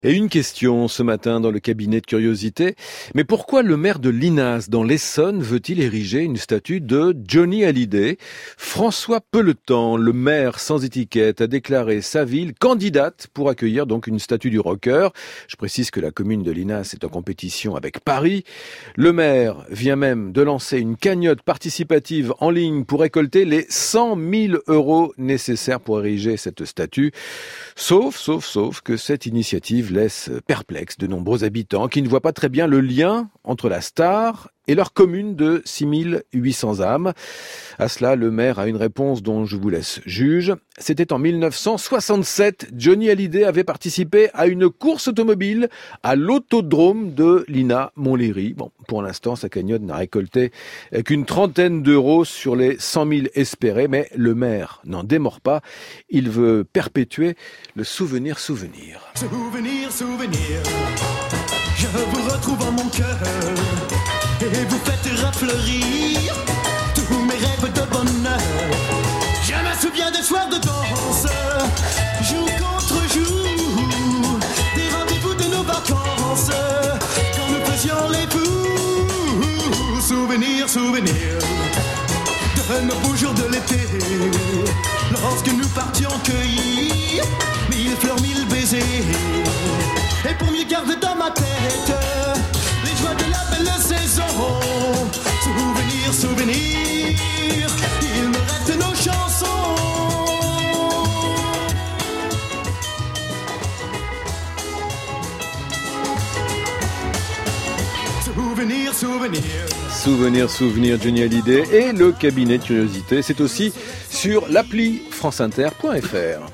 Et une question ce matin dans le cabinet de curiosité. Mais pourquoi le maire de Linas dans l'Essonne veut-il ériger une statue de Johnny Hallyday ? François Pelletan, le maire sans étiquette, a déclaré sa ville candidate pour accueillir donc une statue du rocker. Je précise que la commune de Linas est en compétition avec Paris. Le maire vient même de lancer une cagnotte participative en ligne pour récolter les 100 000 € nécessaires pour ériger cette statue. Sauf que cette initiative laisse perplexe de nombreux habitants qui ne voient pas très bien le lien entre la star et leur commune de 6800 âmes. À cela, le maire a une réponse dont je vous laisse juge. C'était en 1967. Johnny Hallyday avait participé à une course automobile à l'autodrome de Lina-Montlhéry. Bon, pour l'instant, sa cagnotte n'a récolté qu'une trentaine d'euros sur les 100 000 espérés, mais le maire n'en démord pas. Il veut perpétuer le souvenir. Souvenir, je vous retrouve en mon cœur et vous faites rafleurir tous mes rêves de bonheur. Je me souviens des soirs de danse, jour contre jour, des rendez-vous de nos vacances, quand nous faisions les fous. Souvenir de nos beaux jours de l'été, lorsque nous partions cueillir 1000 fleurs, 1000 baisers. Et pour mieux garder dans ma tête les joies de la belle saison. Souvenir, il me reste nos chansons. Souvenir, Johnny Hallyday et le cabinet de curiosité. C'est aussi sur l'appli franceinter.fr.